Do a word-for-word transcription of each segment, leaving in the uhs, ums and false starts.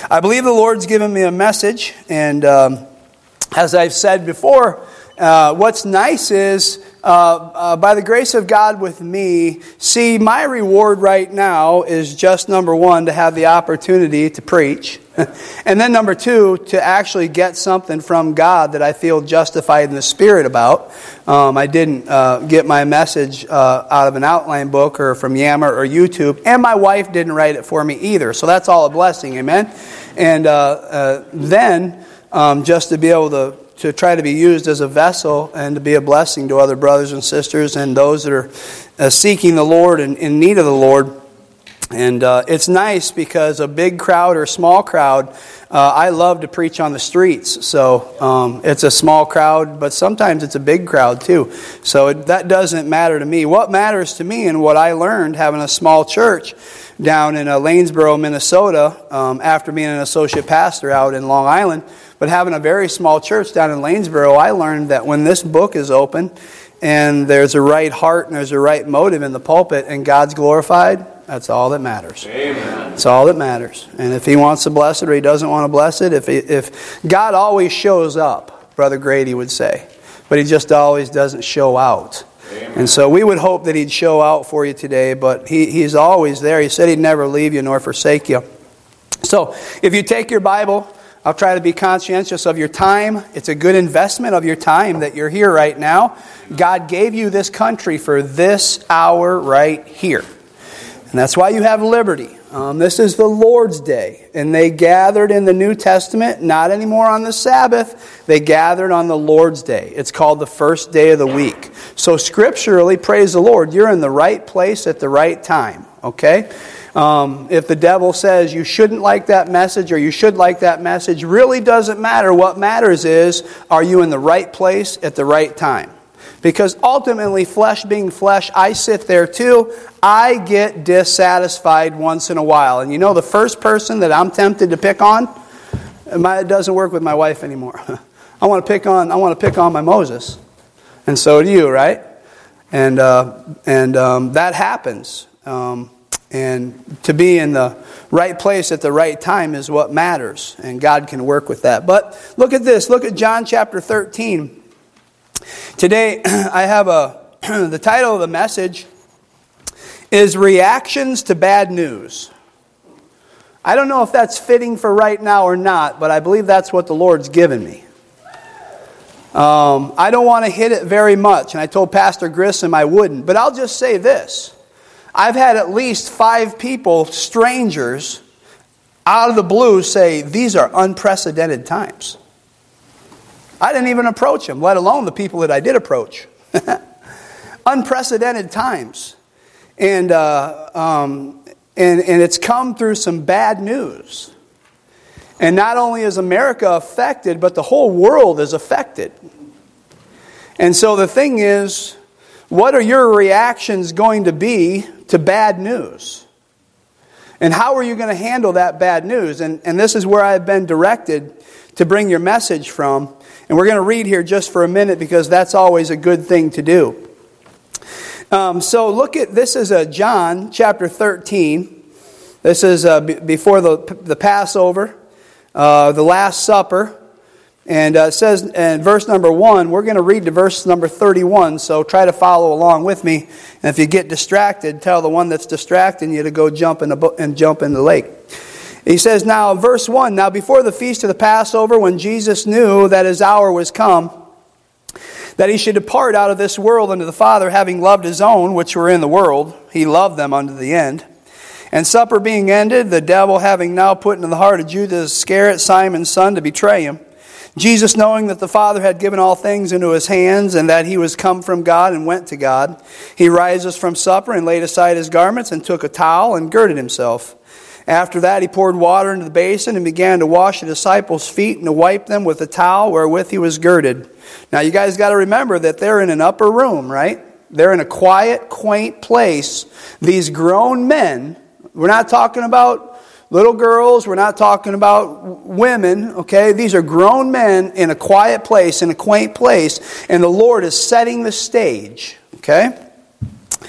I believe the Lord's given me a message, and um, as I've said before, uh, what's nice is, uh, uh, by the grace of God with me, see, my reward right now is just number one, to have the opportunity to preach, and then number two, to actually get something from God that I feel justified in the Spirit about. Um, I didn't uh, get my message uh, out of an outline book or from Yammer or YouTube, and my wife didn't write it for me either, so that's all a blessing, amen? And uh, uh, then, um, just to be able to to try to be used as a vessel and to be a blessing to other brothers and sisters and those that are uh, seeking the Lord and in need of the Lord. And uh, it's nice because a big crowd or small crowd, uh, I love to preach on the streets. So um, it's a small crowd, but sometimes it's a big crowd too. So it, that doesn't matter to me. What matters to me and what I learned having a small church down in uh, Lanesboro, Minnesota, um, after being an associate pastor out in Long Island, but having a very small church down in Lanesboro, I learned that when this book is open and there's a right heart and there's a right motive in the pulpit and God's glorified, that's all that matters. Amen. That's all that matters. And if He wants to bless it or He doesn't want to bless it, if he, if God always shows up, Brother Grady would say, but He just always doesn't show out. Amen. And so we would hope that He'd show out for you today, but he, He's always there. He said He'd never leave you nor forsake you. So if you take your Bible, I'll try to be conscientious of your time. It's a good investment of your time that you're here right now. God gave you this country for this hour right here. And that's why you have liberty. Um, this is the Lord's Day. And they gathered in the New Testament, not anymore on the Sabbath. They gathered on the Lord's Day. It's called the first day of the week. So scripturally, praise the Lord, you're in the right place at the right time. Okay? Um, if the devil says you shouldn't like that message or you should like that message, really doesn't matter. What matters is, are you in the right place at the right time? Because ultimately, flesh being flesh, I sit there too. I get dissatisfied once in a while. And you know the first person that I'm tempted to pick on? It doesn't work with my wife anymore. I want to pick on I want to pick on my Moses. And so do you, right? And uh, and um, that happens. Um, and to be in the right place at the right time is what matters. And God can work with that. But look at this. Look at John chapter thirteen. Today, I have a, the title of the message is Reactions to Bad News. I don't know if that's fitting for right now or not, but I believe that's what the Lord's given me. Um, I don't want to hit it very much, and I told Pastor Grissom I wouldn't, but I'll just say this. I've had at least five people, strangers, out of the blue say, these are unprecedented times. I didn't even approach them, let alone the people that I did approach. Unprecedented times. And, uh, um, and, and it's come through some bad news. And not only is America affected, but the whole world is affected. And so the thing is, what are your reactions going to be to bad news? And how are you going to handle that bad news? And, and this is where I've been directed to bring your message from. And we're going to read here just for a minute because that's always a good thing to do. Um, so look at, this is a John chapter thirteen. This is uh, b- before the, the Passover, uh, the Last Supper. And uh, it says in verse number one, we're going to read to verse number thirty-one, so try to follow along with me. And if you get distracted, tell the one that's distracting you to go jump in the, bo- and jump in the lake. He says, now, verse one, now before the feast of the Passover, when Jesus knew that His hour was come, that He should depart out of this world unto the Father, having loved His own, which were in the world, He loved them unto the end. And supper being ended, the devil having now put into the heart of Judas Iscariot, Simon's son, to betray Him, Jesus, knowing that the Father had given all things into His hands, and that He was come from God and went to God, He rises from supper and laid aside His garments, and took a towel and girded Himself. After that, He poured water into the basin and began to wash the disciples' feet and to wipe them with the towel wherewith He was girded. Now, you guys got to remember that they're in an upper room, right? They're in a quiet, quaint place. These grown men, we're not talking about little girls, we're not talking about women, okay? These are grown men in a quiet place, in a quaint place, and the Lord is setting the stage, okay?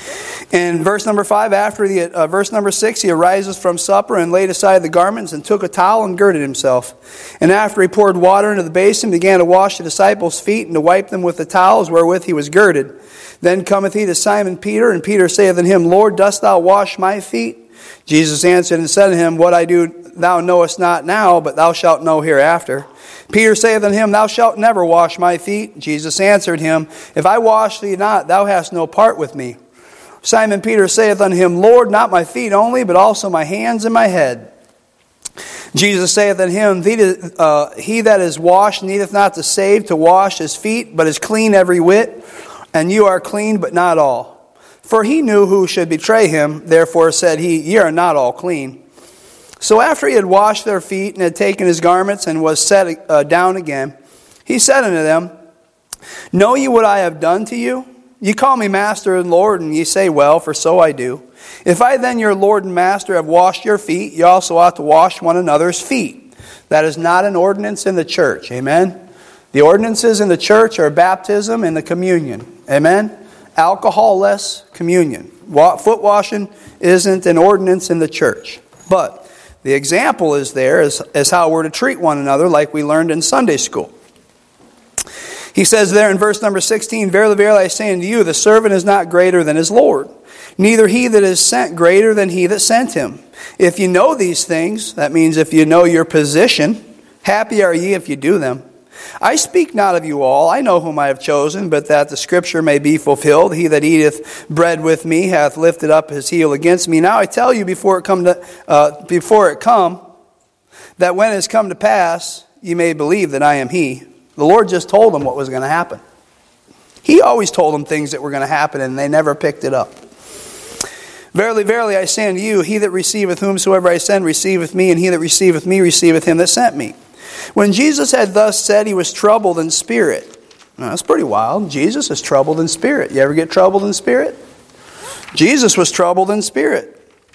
In verse number five, after the uh, verse number six, he arises from supper and laid aside the garments and took a towel and girded himself. And after he poured water into the basin, began to wash the disciples' feet and to wipe them with the towels wherewith he was girded. Then cometh he to Simon Peter, and Peter saith unto him, Lord, dost thou wash my feet? Jesus answered and said to him, What I do thou knowest not now, but thou shalt know hereafter. Peter saith unto him, Thou shalt never wash my feet. Jesus answered him, If I wash thee not, thou hast no part with me. Simon Peter saith unto him, Lord, not my feet only, but also my hands and my head. Jesus saith unto him, uh, He that is washed needeth not to save to wash his feet, but is clean every whit, and you are clean, but not all. For he knew who should betray him, therefore said he, Ye are not all clean. So after he had washed their feet, and had taken his garments, and was set uh, down again, he said unto them, Know ye what I have done to you? Ye call me Master and Lord, and ye say, Well, for so I do. If I then, your Lord and Master, have washed your feet, ye also ought to wash one another's feet. That is not an ordinance in the church. Amen? The ordinances in the church are baptism and the communion. Amen? Alcohol-less communion. Foot washing isn't an ordinance in the church. But the example is there as, as how we're to treat one another, like we learned in Sunday school. He says there in verse number sixteen, Verily, verily, I say unto you, the servant is not greater than his Lord, neither he that is sent greater than he that sent him. If you know these things, that means if you know your position, happy are ye if you do them. I speak not of you all, I know whom I have chosen, but that the scripture may be fulfilled. He that eateth bread with me hath lifted up his heel against me. Now I tell you before it come to, uh, before it come, that when it has come to pass, ye may believe that I am he. The Lord just told them what was going to happen. He always told them things that were going to happen, and they never picked it up. Verily, verily, I say unto you, he that receiveth whomsoever I send receiveth me, and he that receiveth me receiveth him that sent me. When Jesus had thus said, he was troubled in spirit. Now, that's pretty wild. Jesus is troubled in spirit. You ever get troubled in spirit? Jesus was troubled in spirit.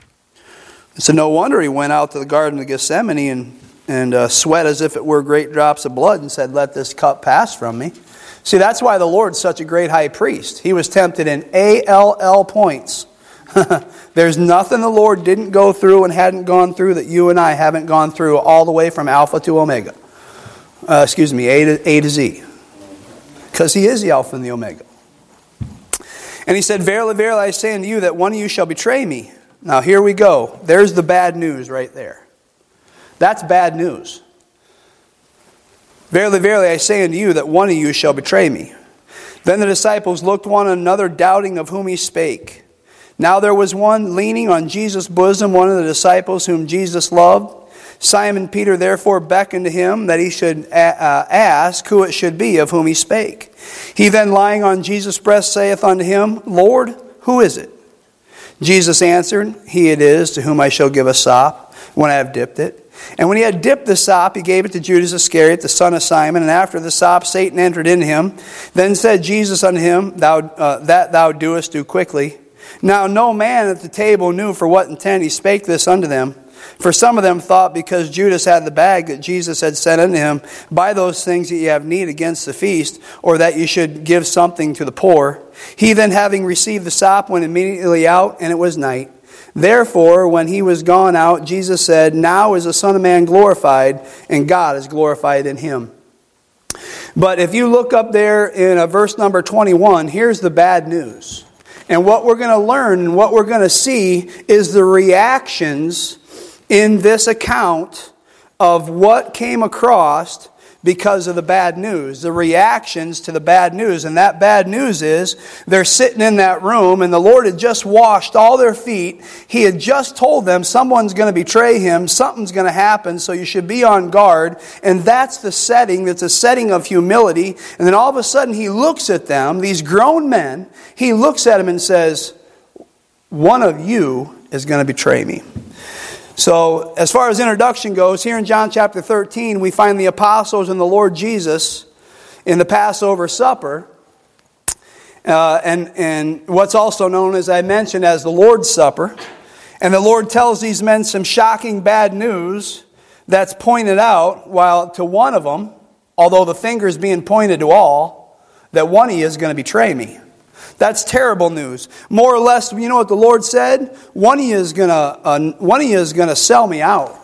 So no wonder he went out to the Garden of Gethsemane and and uh, sweat as if it were great drops of blood and said, Let this cup pass from me. See, that's why the Lord's such a great high priest. He was tempted in A L L points. There's nothing the Lord didn't go through and hadn't gone through that you and I haven't gone through all the way from Alpha to Omega. Uh, excuse me, A to, A to Z. Because he is the Alpha and the Omega. And he said, Verily, verily, I say unto you that one of you shall betray me. Now here we go. There's the bad news right there. That's bad news. Verily, verily, I say unto you that one of you shall betray me. Then the disciples looked one on another, doubting of whom he spake. Now there was one leaning on Jesus' bosom, one of the disciples whom Jesus loved. Simon Peter therefore beckoned to him that he should ask who it should be of whom he spake. He then lying on Jesus' breast saith unto him, Lord, who is it? Jesus answered, He it is to whom I shall give a sop when I have dipped it. And when he had dipped the sop, he gave it to Judas Iscariot, the son of Simon. And after the sop, Satan entered into him. Then said Jesus unto him, Thou uh, That thou doest, do quickly. Now no man at the table knew for what intent he spake this unto them. For some of them thought, because Judas had the bag, that Jesus had said unto him, Buy those things that ye have need against the feast, or that ye should give something to the poor. He then, having received the sop, went immediately out, and it was night. Therefore, when he was gone out, Jesus said, Now is the Son of Man glorified, and God is glorified in him. But if you look up there in uh, verse number twenty-one, here's the bad news. And what we're going to learn and what we're going to see is the reactions in this account of what came across because of the bad news, the reactions to the bad news. And that bad news is they're sitting in that room and the Lord had just washed all their feet. He had just told them someone's going to betray him, something's going to happen, so you should be on guard. And that's the setting, that's a setting of humility. And then all of a sudden he looks at them, these grown men, he looks at them and says, One of you is going to betray me. So, as far as introduction goes, here in John chapter thirteen, we find the apostles and the Lord Jesus in the Passover supper. Uh, and, and what's also known, as I mentioned, as the Lord's Supper. And the Lord tells these men some shocking bad news that's pointed out, while to one of them, although the finger is being pointed to all, that one of you is going to betray me. That's terrible news. More or less, you know what the Lord said? One of you is gonna, uh, one of you is gonna sell me out.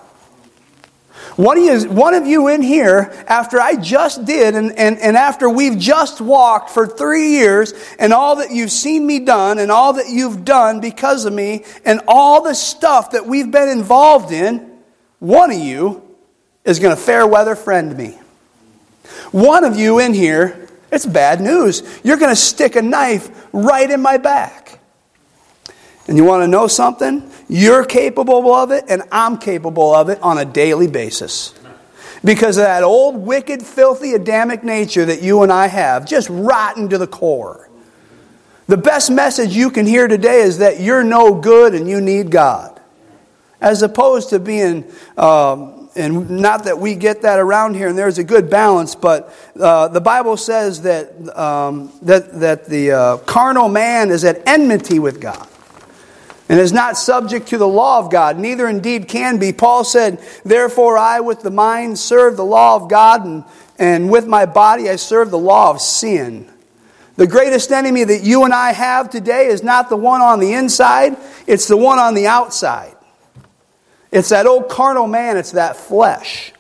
One of you, one of you in here, after I just did, and, and, and after we've just walked for three years, and all that you've seen me done, and all that you've done because of me, and all the stuff that we've been involved in, one of you is going to fair weather friend me. One of you in here, it's bad news. You're going to stick a knife right in my back. And you want to know something? You're capable of it, and I'm capable of it on a daily basis. Because of that old, wicked, filthy, Adamic nature that you and I have, just rotten to the core. The best message you can hear today is that you're no good and you need God. As opposed to being, um, and not that we get that around here, and there's a good balance, but uh, the Bible says that, um, that, that the uh, carnal man is at enmity with God. And is not subject to the law of God, neither indeed can be. Paul said, therefore I with the mind serve the law of God, and, and with my body I serve the law of sin. The greatest enemy that you and I have today is not the one on the inside, it's the one on the outside. It's that old carnal man, it's that flesh.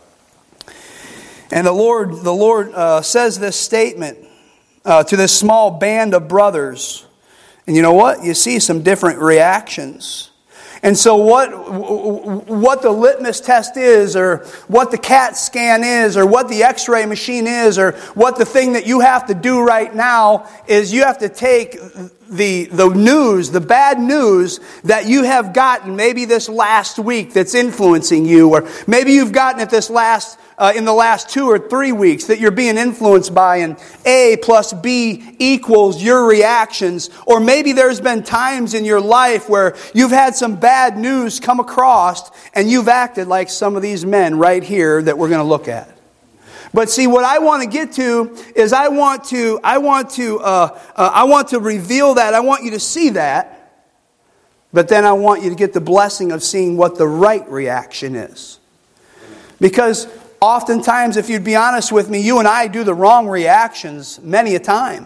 And the Lord, the Lord uh, says this statement uh, to this small band of brothers. And you know what? You see some different reactions. And so what, what the litmus test is, or what the CAT scan is, or what the x-ray machine is, or what the thing that you have to do right now is you have to take the, the news, the bad news that you have gotten maybe this last week that's influencing you, or maybe you've gotten it this last Uh, in the last two or three weeks that you're being influenced by, and A plus B equals your reactions. Or maybe there's been times in your life where you've had some bad news come across and you've acted like some of these men right here that we're going to look at. But see, what I want to get to is I want to I want to uh, uh, I want to reveal that. I want you to see that. But then I want you to get the blessing of seeing what the right reaction is. Because oftentimes, if you'd be honest with me, you and I do the wrong reactions many a time.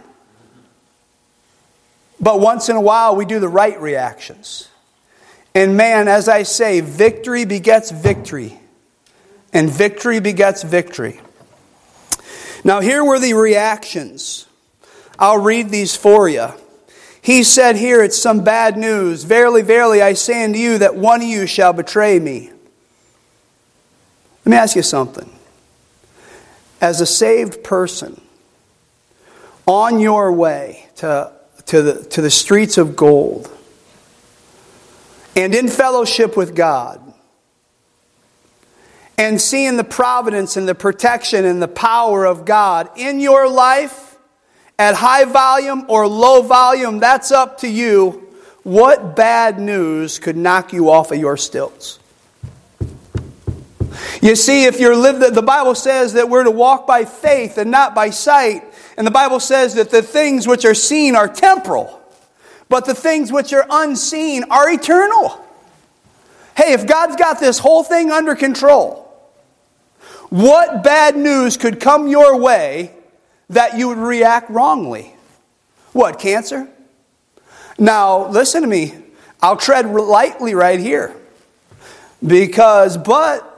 But once in a while, we do the right reactions. And man, as I say, victory begets victory. And victory begets victory. Now, here were the reactions. I'll read these for you. He said here, it's some bad news. Verily, verily, I say unto you that one of you shall betray me. Let me ask you something. As a saved person, on your way to, to, the, to the streets of gold, and in fellowship with God, and seeing the providence and the protection and the power of God in your life, at high volume or low volume, that's up to you. What bad news could knock you off of your stilts? You see, if you're lived, the Bible says that we're to walk by faith and not by sight. And the Bible says that the things which are seen are temporal, but the things which are unseen are eternal. Hey, if God's got this whole thing under control, what bad news could come your way that you would react wrongly? What, cancer? Now, listen to me. I'll tread lightly right here. Because, but,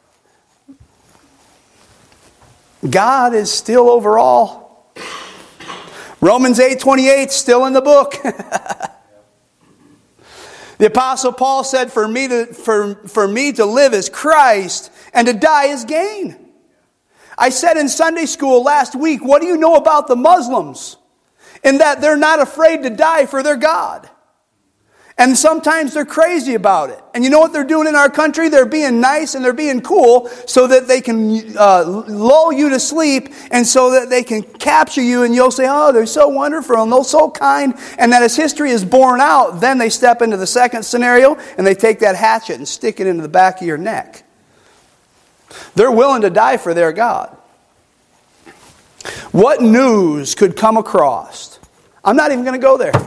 God is still over all. Romans eight twenty-eight, still in the book. The Apostle Paul said, for me, to, for, for me to live is Christ, and to die is gain. I said in Sunday school last week, what do you know about the Muslims? In that they're not afraid to die for their God. And sometimes they're crazy about it. And you know what they're doing in our country? They're being nice and they're being cool so that they can uh, lull you to sleep, and so that they can capture you and you'll say, oh, they're so wonderful and they're so kind. And then as history is borne out, then they step into the second scenario and they take that hatchet and stick it into the back of your neck. They're willing to die for their God. What news could come across? I'm not even going to go there.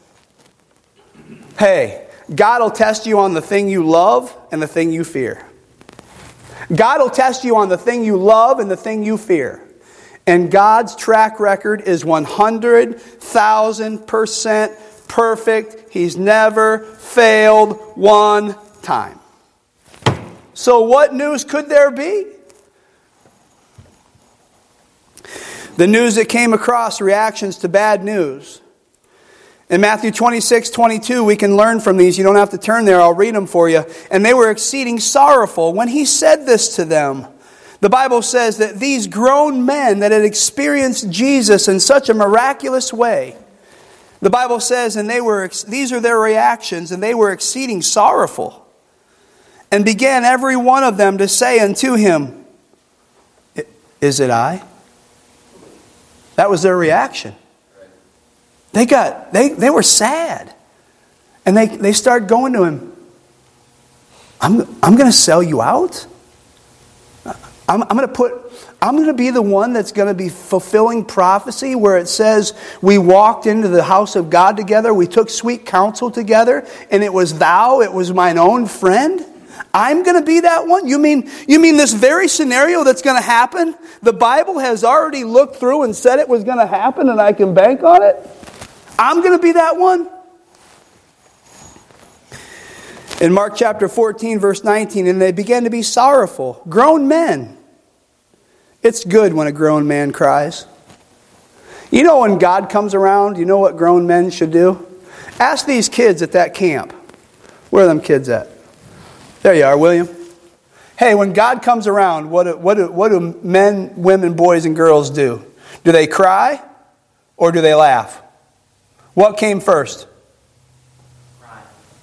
Hey, God will test you on the thing you love and the thing you fear. God will test you on the thing you love and the thing you fear. And God's track record is one hundred thousand percent perfect. He's never failed one time. So what news could there be? The news that came across, reactions to bad news. In Matthew twenty-six, twenty-two, we can learn from these. You don't have to turn there. I'll read them for you. And they were exceeding sorrowful when he said this to them. The Bible says that these grown men that had experienced Jesus in such a miraculous way, the Bible says, and they were, these are their reactions, and they were exceeding sorrowful. And began every one of them to say unto him, is it I? That was their reaction. They got, they, they were sad. And they, they started going to him, I'm, I'm going to sell you out? I'm, I'm going to put, I'm going to be the one that's going to be fulfilling prophecy where it says we walked into the house of God together, we took sweet counsel together, and it was thou, it was mine own friend? I'm going to be that one? You mean, you mean this very scenario that's going to happen, the Bible has already looked through and said it was going to happen and I can bank on it? I'm going to be that one? In Mark chapter fourteen, verse nineteen, and they began to be sorrowful. Grown men. It's good when a grown man cries. You know when God comes around, you know what grown men should do? Ask these kids at that camp. Where are them kids at? There you are, William. Hey, when God comes around, what do, what do, what do men, women, boys, and girls do? Do they cry or do they laugh? What came first? Cry.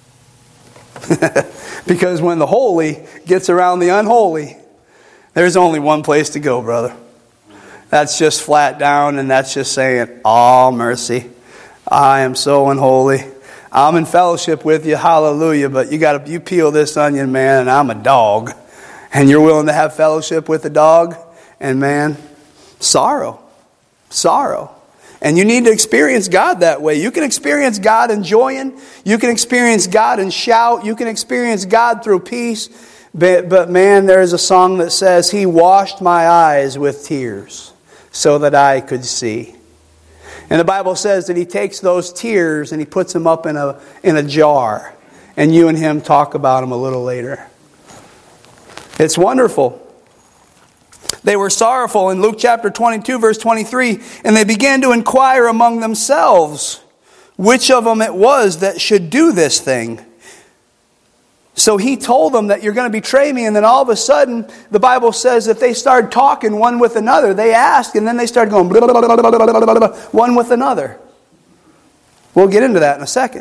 Because when the holy gets around the unholy, there's only one place to go, brother. That's just flat down, and that's just saying, "Oh, mercy. I am so unholy. I'm in fellowship with you, hallelujah, but you got to you peel this onion, man, and I'm a dog." And you're willing to have fellowship with a dog? And man, sorrow. Sorrow. And you need to experience God that way. You can experience God enjoying. You can experience God and shout. You can experience God through peace. But, but man, there is a song that says, He washed my eyes with tears so that I could see. And the Bible says that He takes those tears and He puts them up in a, in a jar. And you and Him talk about them a little later. It's wonderful. They were sorrowful in Luke chapter twenty-two, verse twenty-three, and they began to inquire among themselves which of them it was that should do this thing. So He told them that you're going to betray me, and then all of a sudden, the Bible says that they started talking one with another. They asked, and then they started going blah, blah, blah, blah, blah, blah, blah, blah, one with another. We'll get into that in a second.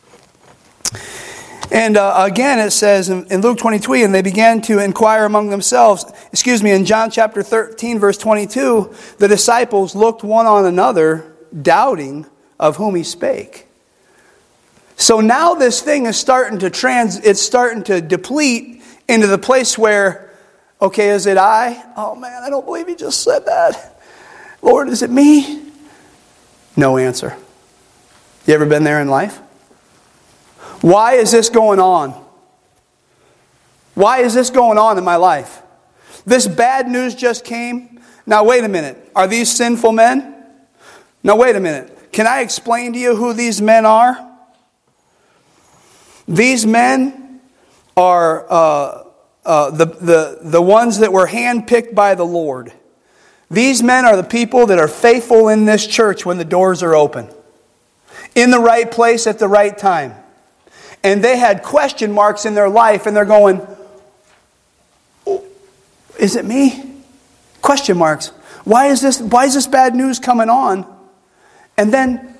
And uh, again, it says in, in Luke twenty-two, and they began to inquire among themselves. Excuse me, in John chapter thirteen, verse twenty-two, the disciples looked one on another, doubting of whom He spake. So now this thing is starting to trans. It's starting to deplete into the place where, okay, is it I? Oh man, I don't believe He just said that. Lord, is it me? No answer. You ever been there in life? Why is this going on? Why is this going on in my life? This bad news just came. Now wait a minute. Are these sinful men? Now wait a minute. Can I explain to you who these men are? These men are uh, uh, the, the, the ones that were handpicked by the Lord. These men are the people that are faithful in this church when the doors are open. In the right place at the right time. And they had question marks in their life, and they're going, oh, is it me? Question marks. Why is this, why is this bad news coming on? And then,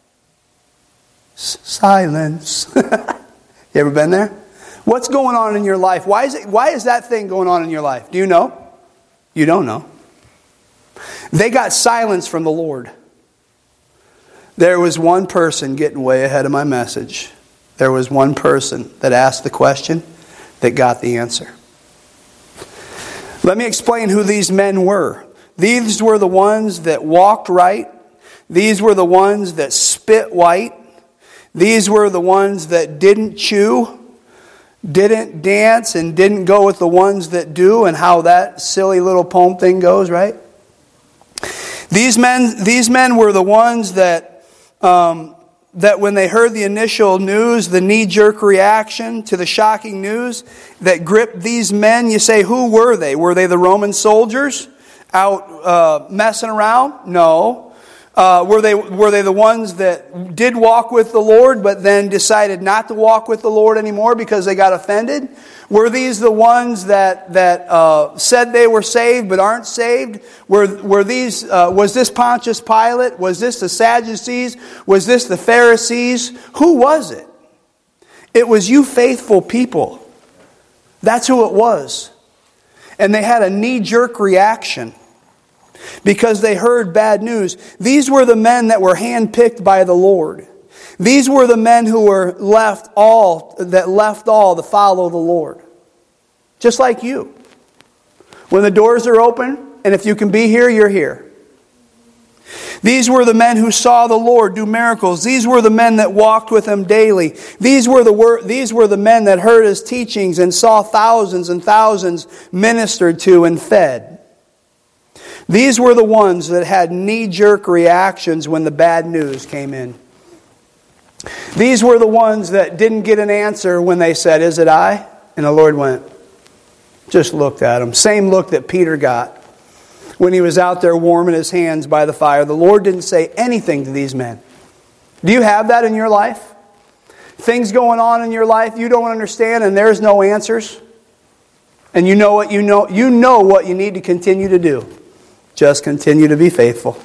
s- silence. You ever been there? What's going on in your life? Why is it, why is that thing going on in your life? Do you know? You don't know. They got silence from the Lord. There was one person getting way ahead of my message. There was one person that asked the question that got the answer. Let me explain who these men were. These were the ones that walked right. These were the ones that spit white. These were the ones that didn't chew, didn't dance, and didn't go with the ones that do, and how that silly little poem thing goes, right? These men, these men were the ones that, um, that when they heard the initial news, the knee-jerk reaction to the shocking news that gripped these men, you say, who were they? Were they the Roman soldiers out uh, messing around? No. Uh, were they were they the ones that did walk with the Lord but then decided not to walk with the Lord anymore because they got offended? Were these the ones that that uh, said they were saved but aren't saved? Were were these uh, was this Pontius Pilate? Was this the Sadducees? Was this the Pharisees? Who was it? It was you faithful people. That's who it was. And they had a knee-jerk reaction because they heard bad news. These were the men that were handpicked by the Lord. These were the men who were left all, that left all to follow the Lord. Just like you. When the doors are open, and if you can be here, you're here. These were the men who saw the Lord do miracles. These were the men that walked with Him daily. These were the these were the men that heard His teachings and saw thousands and thousands ministered to and fed. These were the ones that had knee-jerk reactions when the bad news came in. These were the ones that didn't get an answer when they said, "Is it I?" And the Lord went, just looked at them. Same look that Peter got when he was out there warming his hands by the fire. The Lord didn't say anything to these men. Do you have that in your life? Things going on in your life you don't understand and there's no answers? And you know what you know, you know what you need to continue to do. Just continue to be faithful.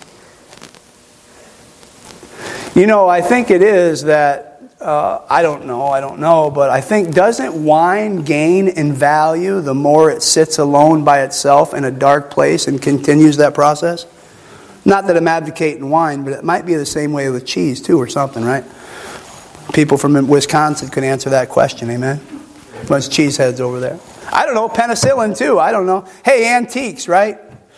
You know, I think it is that, uh, I don't know, I don't know, but I think doesn't wine gain in value the more it sits alone by itself in a dark place and continues that process? Not that I'm advocating wine, but it might be the same way with cheese too or something, right? People from Wisconsin could answer that question, amen? Bunch of cheeseheads over there. I don't know, penicillin too, I don't know. Hey, antiques, right?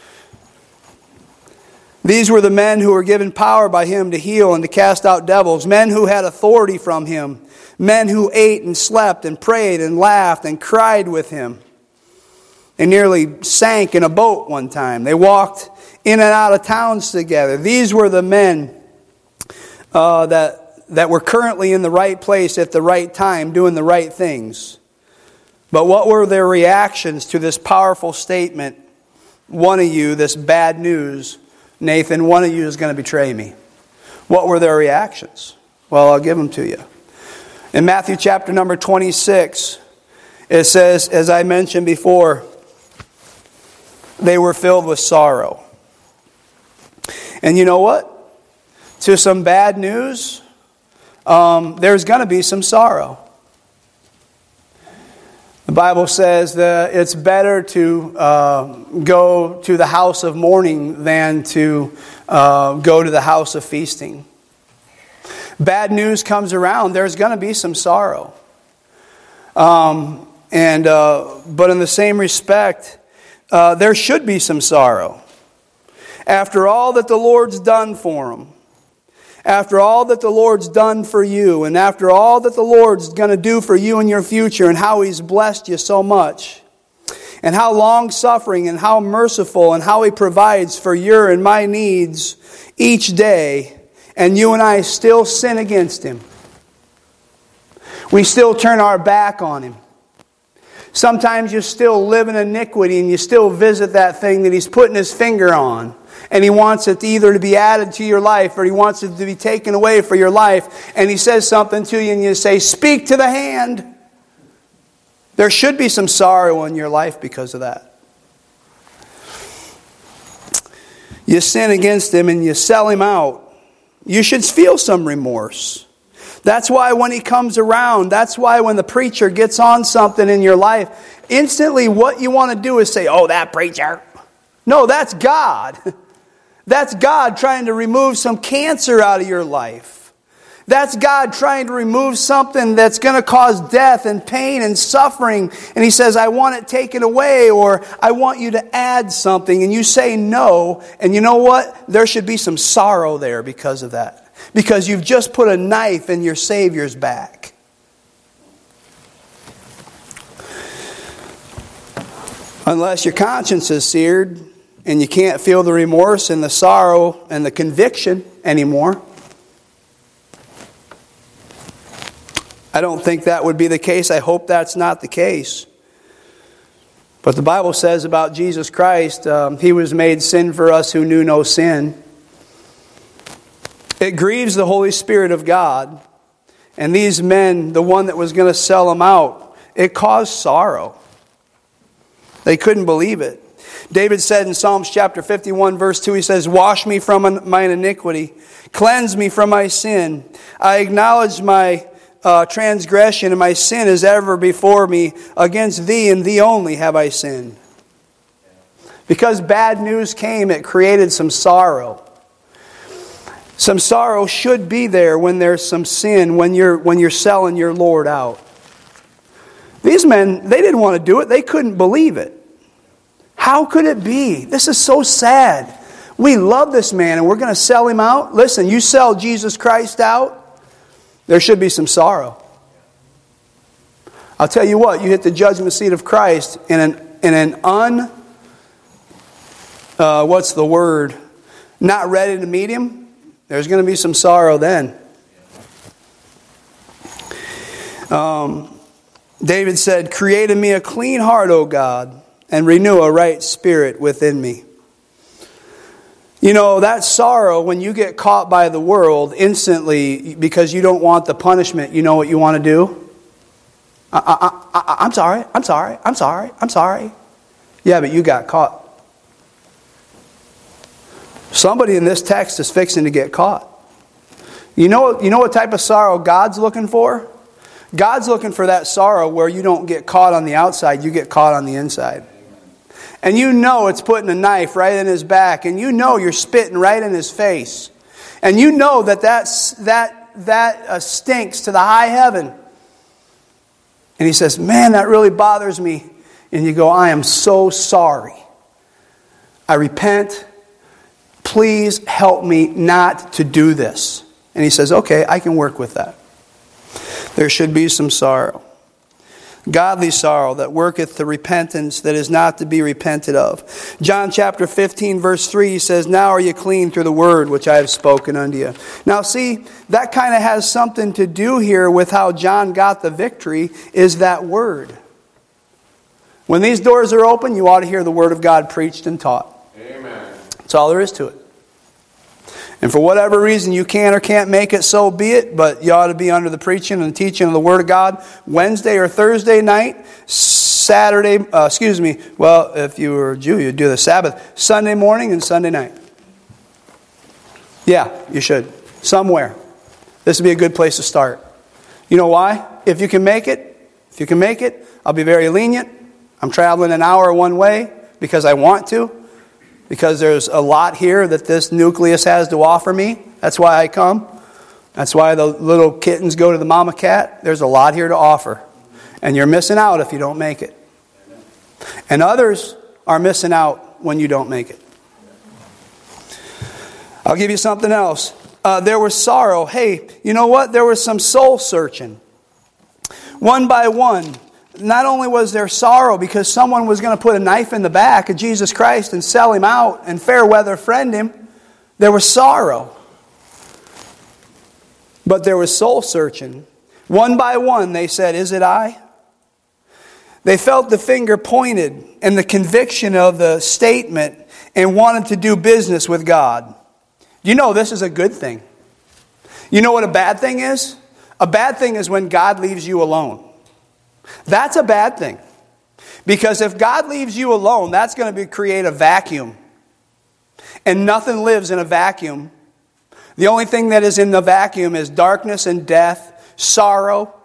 These were the men who were given power by Him to heal and to cast out devils. Men who had authority from Him. Men who ate and slept and prayed and laughed and cried with Him. They nearly sank in a boat one time. They walked in and out of towns together. These were the men uh, that, that were currently in the right place at the right time doing the right things. But what were their reactions to this powerful statement? One of you, this bad news, Nathan, one of you is going to betray me. What were their reactions? Well, I'll give them to you. In Matthew chapter number twenty-six, it says, as I mentioned before, they were filled with sorrow. And you know what? To some bad news, um, there's going to be some sorrow. The Bible says that it's better to uh, go to the house of mourning than to uh, go to the house of feasting. Bad news comes around, there's going to be some sorrow. Um, and uh, but in the same respect, uh, there should be some sorrow. After all that the Lord's done for them, after all that the Lord's done for you, and after all that the Lord's going to do for you in your future, and how He's blessed you so much, and how long-suffering and how merciful and how He provides for your and my needs each day, and you and I still sin against Him. We still turn our back on Him. Sometimes you still live in iniquity and you still visit that thing that He's putting His finger on. And He wants it either to be added to your life or He wants it to be taken away for your life. And He says something to you and you say, "Speak to the hand." There should be some sorrow in your life because of that. You sin against Him and you sell Him out. You should feel some remorse. That's why when He comes around, that's why when the preacher gets on something in your life, instantly what you want to do is say, "Oh, that preacher." No, that's God. That's God trying to remove some cancer out of your life. That's God trying to remove something that's going to cause death and pain and suffering. And He says, "I want it taken away," or "I want you to add something." And you say no. And you know what? There should be some sorrow there because of that. Because you've just put a knife in your Savior's back. Unless your conscience is seared, and you can't feel the remorse and the sorrow and the conviction anymore. I don't think that would be the case. I hope that's not the case. But the Bible says about Jesus Christ, um, He was made sin for us who knew no sin. It grieves the Holy Spirit of God. And these men, the one that was going to sell Him out, it caused sorrow. They couldn't believe it. David said in Psalms chapter fifty-one, verse two, he says, "Wash me from mine iniquity, cleanse me from my sin. I acknowledge my uh, transgression, and my sin is ever before me. Against Thee and Thee only have I sinned." Because bad news came, it created some sorrow. Some sorrow should be there when there's some sin, when you're when you're selling your Lord out. These men, they didn't want to do it. They couldn't believe it. How could it be? This is so sad. We love this man and we're going to sell him out? Listen, you sell Jesus Christ out, there should be some sorrow. I'll tell you what, you hit the judgment seat of Christ in an, in an un... Uh, what's the word? Not ready to meet Him, there's going to be some sorrow then. Um, David said, "Create in me a clean heart, O God, and renew a right spirit within me." You know, that sorrow, when you get caught by the world instantly because you don't want the punishment, you know what you want to do? I, I, I, I'm sorry, I'm sorry, I'm sorry, I'm sorry. Yeah, but you got caught. Somebody in this text is fixing to get caught. You know, you know what type of sorrow God's looking for? God's looking for that sorrow where you don't get caught on the outside, you get caught on the inside. And you know it's putting a knife right in his back, and you know you're spitting right in his face. And you know that that's, that, that uh, stinks to the high heaven. And he says, "Man, that really bothers me." And you go, "I am so sorry. I repent. Please help me not to do this." And he says, "Okay, I can work with that." There should be some sorrow. Godly sorrow that worketh to repentance that is not to be repented of. John chapter fifteen verse three says, "Now are you clean through the word which I have spoken unto you." Now see, that kind of has something to do here with how John got the victory, is that word. When these doors are open, you ought to hear the word of God preached and taught. Amen. That's all there is to it. And for whatever reason you can or can't make it, so be it. But you ought to be under the preaching and teaching of the Word of God Wednesday or Thursday night, Saturday, uh, excuse me, well, if you were a Jew, you'd do the Sabbath, Sunday morning and Sunday night. Yeah, you should. Somewhere. This would be a good place to start. You know why? If you can make it, if you can make it, I'll be very lenient. I'm traveling an hour one way because I want to. Because there's a lot here that this nucleus has to offer me. That's why I come. That's why the little kittens go to the mama cat. There's a lot here to offer. And you're missing out if you don't make it. And others are missing out when you don't make it. I'll give you something else. Uh, there was sorrow. Hey, you know what? There was some soul searching. One by one. Not only was there sorrow because someone was going to put a knife in the back of Jesus Christ and sell him out and fair weather friend him, there was sorrow. But there was soul searching. One by one they said, "Is it I?" They felt the finger pointed and the conviction of the statement and wanted to do business with God. You know this is a good thing. You know what a bad thing is? A bad thing is when God leaves you alone. That's a bad thing. Because if God leaves you alone, that's going to be, create a vacuum. And nothing lives in a vacuum. The only thing that is in the vacuum is darkness and death, sorrow.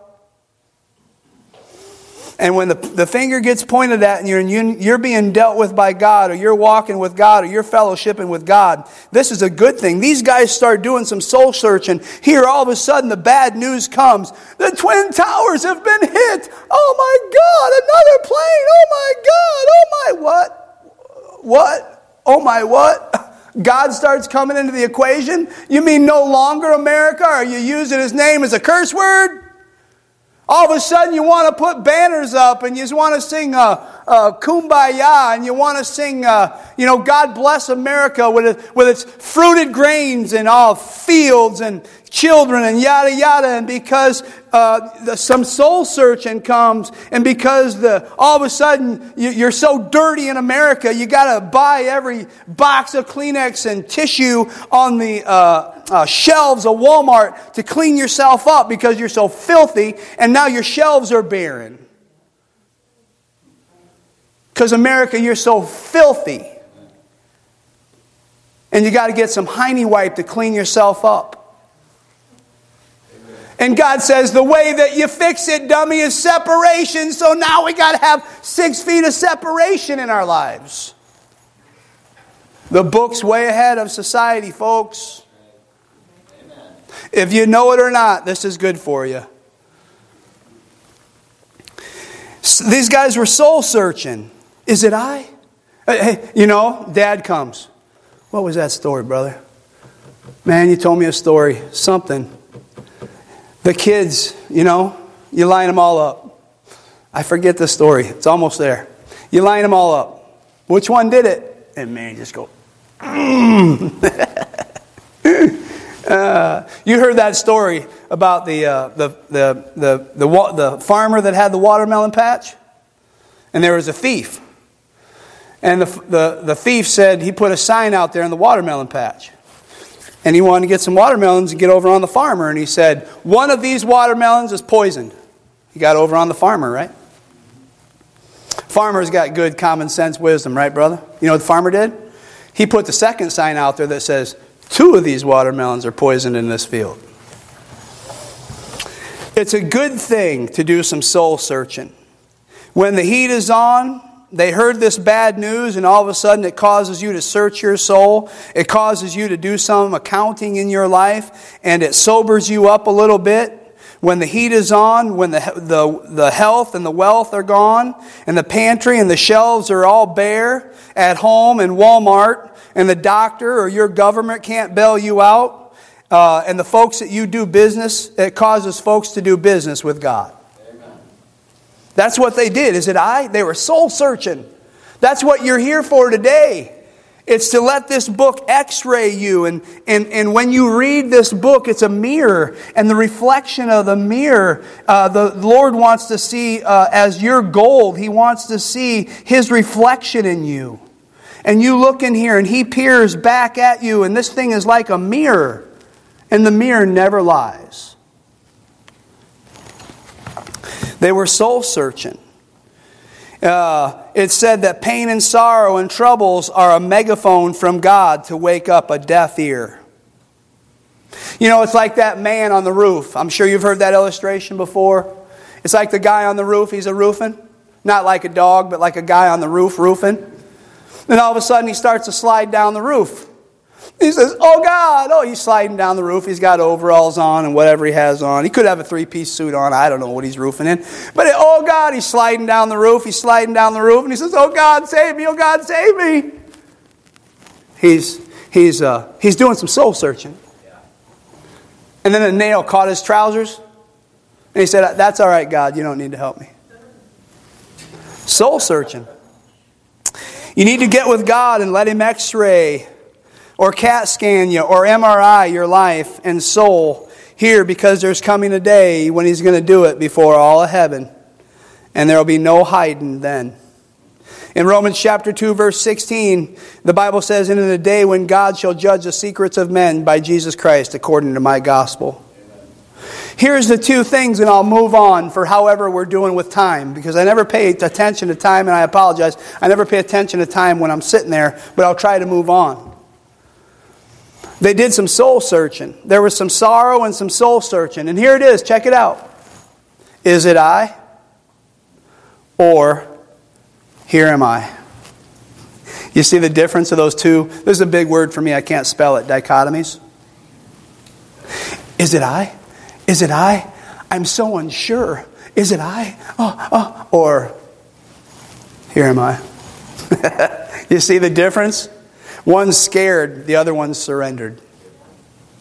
And when the, the finger gets pointed at and you're, you're being dealt with by God, or you're walking with God, or you're fellowshipping with God, this is a good thing. These guys start doing some soul searching. Here, all of a sudden, the bad news comes. The Twin Towers have been hit. Oh my God, another plane. Oh my God. Oh my what? What? Oh my what? God starts coming into the equation. You mean no longer America? Are you using His name as a curse word? All of a sudden you want to put banners up and you just want to sing uh, uh, Kumbaya, and you want to sing, uh, you know, God bless America with, it, with its fruited grains and all fields and children and yada yada, and because uh, the, some soul searching comes, and because the all of a sudden you, you're so dirty in America, you got to buy every box of Kleenex and tissue on the uh, uh, shelves of Walmart to clean yourself up because you're so filthy, and now your shelves are barren. Because America, you're so filthy. And you got to get some hiney wipe to clean yourself up. And God says, the way that you fix it, dummy, is separation. So now we got to have six feet of separation in our lives. The book's way ahead of society, folks. If you know it or not, this is good for you. These guys were soul searching. Is it I? Hey, you know, Dad comes. What was that story, brother? Man, you told me a story. Something. The kids, you know, you line them all up. I forget the story. It's almost there. You line them all up. Which one did it? And man, you just go, mm. uh, you heard that story about the, uh, the, the, the, the, the farmer that had the watermelon patch? And there was a thief. And the, the, the thief said he put a sign out there in the watermelon patch. And he wanted to get some watermelons and get over on the farmer. And he said, one of these watermelons is poisoned. He got over on the farmer, right? Farmer's got good common sense wisdom, right, brother? You know what the farmer did? He put the second sign out there that says, two of these watermelons are poisoned in this field. It's a good thing to do some soul searching. When the heat is on, they heard this bad news, and all of a sudden it causes you to search your soul. It causes you to do some accounting in your life, and it sobers you up a little bit. When the heat is on, when the, the, the health and the wealth are gone, and the pantry and the shelves are all bare at home and Walmart, and the doctor or your government can't bail you out, uh, and the folks that you do business, it causes folks to do business with God. That's what they did. Is it I? They were soul searching. That's what you're here for today. It's to let this book x-ray you. And, and, and when you read this book, it's a mirror. And the reflection of the mirror, uh, the Lord wants to see uh, as your gold. He wants to see His reflection in you. And you look in here and He peers back at you. And this thing is like a mirror. And the mirror never lies. They were soul searching. Uh, it said that pain and sorrow and troubles are a megaphone from God to wake up a deaf ear. You know, it's like that man on the roof. I'm sure you've heard that illustration before. It's like the guy on the roof, he's a roofing. Not like a dog, but like a guy on the roof roofing. Then all of a sudden he starts to slide down the roof. He says, oh God, oh, he's sliding down the roof. He's got overalls on and whatever he has on. He could have a three-piece suit on. I don't know what he's roofing in. But oh God, he's sliding down the roof. He's sliding down the roof. And he says, oh God, save me. Oh God, save me. He's, he's, uh, he's doing some soul searching. And then a nail caught his trousers. And he said, that's all right, God. You don't need to help me. Soul searching. You need to get with God and let Him x-ray or CAT scan you, or M R I your life and soul here, because there's coming a day when He's going to do it before all of heaven. And there will be no hiding then. In Romans chapter two, verse sixteen, the Bible says, "And in the day when God shall judge the secrets of men by Jesus Christ, according to my gospel." Here's the two things, and I'll move on for however we're doing with time, because I never pay attention to time, and I apologize. I never pay attention to time when I'm sitting there, but I'll try to move on. They did some soul searching. There was some sorrow and some soul searching. And here it is. Check it out. Is it I? Or here am I? You see the difference of those two? This is a big word for me. I can't spell it. Dichotomies. Is it I? Is it I? I'm so unsure. Is it I? Oh, oh. Or here am I? You see the difference? One's scared, the other one's surrendered.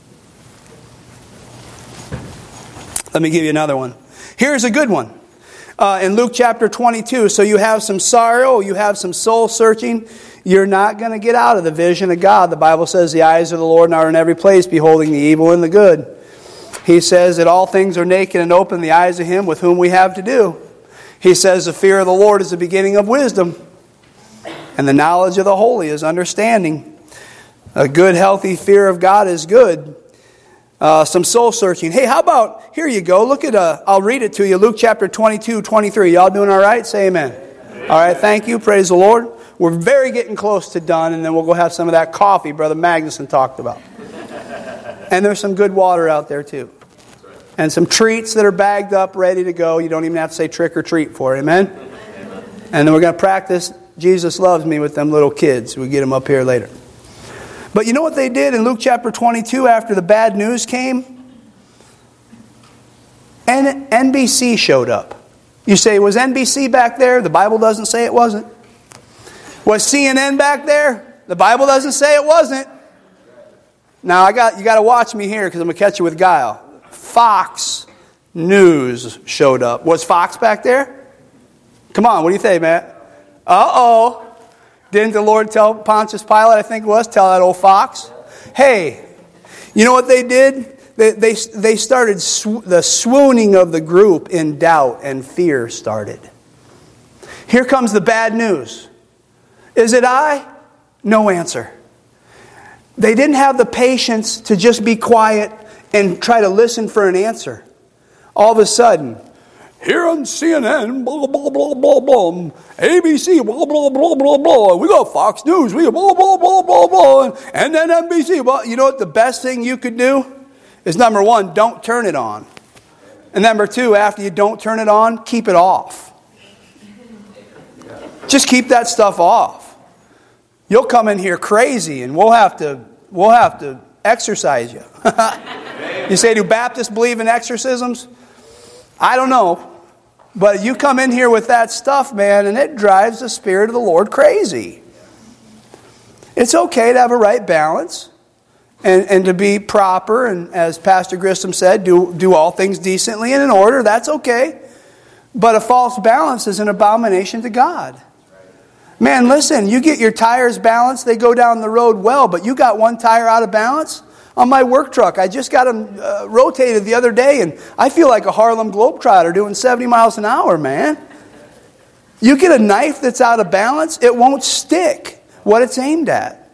Let me give you another one. Here's a good one. uh, in Luke chapter twenty-two. So you have some sorrow, you have some soul searching. You're not going to get out of the vision of God. The Bible says the eyes of the Lord are in every place, beholding the evil and the good. He says that all things are naked and open in the eyes of Him with whom we have to do. He says the fear of the Lord is the beginning of wisdom, and the knowledge of the holy is understanding. A good, healthy fear of God is good. Uh, some soul searching. Hey, how about, here you go, look at, uh, I'll read it to you, Luke chapter twenty-two, twenty-three. Y'all doing all right? Say amen. Amen. All right, thank you, praise the Lord. We're very getting close to done, and then we'll go have some of that coffee Brother Magnuson talked about. And there's some good water out there too. And some treats that are bagged up, ready to go. You don't even have to say trick or treat for it, amen? Amen. And then we're going to practice Jesus Loves Me with them little kids. We'll get them up here later. But you know what they did in Luke chapter twenty-two after the bad news came? N B C showed up. You say, was N B C back there? The Bible doesn't say it wasn't. Was C N N back there? The Bible doesn't say it wasn't. Now I got you got to watch me here because I'm going to catch you with guile. Fox News showed up. Was Fox back there? Come on, what do you think, Matt? Uh-oh. Didn't the Lord tell Pontius Pilate, I think it was, tell that old fox? Hey, you know what they did? They they, they started, sw- the swooning of the group in doubt and fear started. Here comes the bad news. Is it I? No answer. They didn't have the patience to just be quiet and try to listen for an answer. All of a sudden, here on C N N, blah, blah, blah, blah, blah, A B C, blah, blah, blah, blah, blah, we got Fox News, we got blah, blah, blah, blah, blah, and then N B C. Well, you know what the best thing you could do is, number one, don't turn it on. And number two, after you don't turn it on, keep it off. Just keep that stuff off. You'll come in here crazy and we'll have to, we'll have to exorcise you. You say, do Baptists believe in exorcisms? I don't know. But you come in here with that stuff, man, and it drives the Spirit of the Lord crazy. It's okay to have a right balance and, and to be proper. And as Pastor Grissom said, do, do all things decently and in order. That's okay. But a false balance is an abomination to God. Man, listen, you get your tires balanced, they go down the road well, but you got one tire out of balance? On my work truck, I just got them uh, rotated the other day, and I feel like a Harlem Globetrotter doing seventy miles an hour, man. You get a knife that's out of balance, it won't stick what it's aimed at.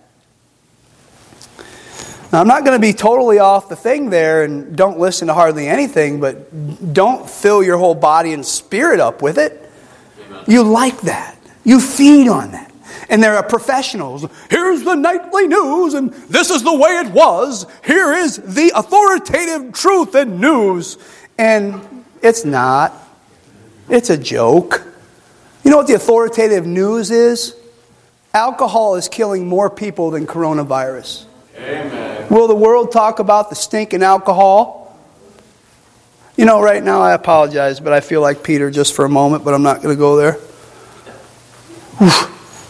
Now, I'm not going to be totally off the thing there, and don't listen to hardly anything, but don't fill your whole body and spirit up with it. You like that. You feed on that. And there are professionals. Here's the nightly news, and this is the way it was. Here is the authoritative truth and news. And it's not. It's a joke. You know what the authoritative news is? Alcohol is killing more people than coronavirus. Amen. Will the world talk about the stinking alcohol? You know, right now I apologize, but I feel like Peter just for a moment, but I'm not going to go there. Whew.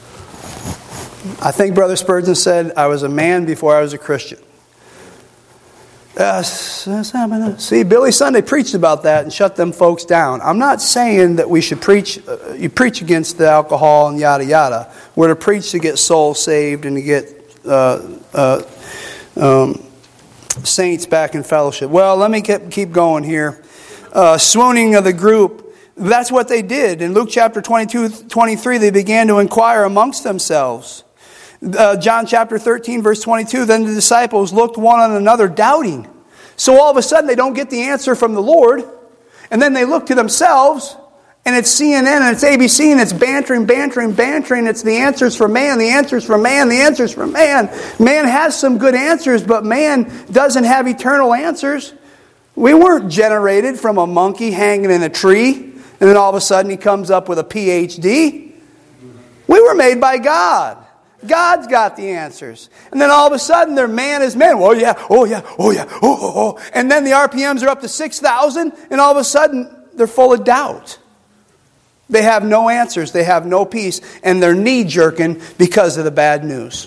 I think Brother Spurgeon said, I was a man before I was a Christian. Uh, see, Billy Sunday preached about that and shut them folks down. I'm not saying that we should preach, uh, you preach against the alcohol and yada yada. We're to preach to get souls saved and to get uh, uh, um, saints back in fellowship. Well, let me keep, keep going here. Uh, swooning of the group. That's what they did. In Luke chapter twenty-two, twenty-three, they began to inquire amongst themselves. Uh, John chapter thirteen, verse twenty-two, then the disciples looked one on another, doubting. So all of a sudden, they don't get the answer from the Lord. And then they look to themselves, and it's C N N, and it's A B C, and it's bantering, bantering, bantering. It's the answers for man, the answers for man, the answers for man. Man has some good answers, but man doesn't have eternal answers. We weren't generated from a monkey hanging in a tree. And then all of a sudden he comes up with a P H D. We were made by God. God's got the answers. And then all of a sudden their man is man. Oh yeah, oh yeah, oh yeah, oh, oh, oh. And then the R P Ms are up to six thousand. And all of a sudden they're full of doubt. They have no answers. They have no peace. And they're knee-jerking because of the bad news.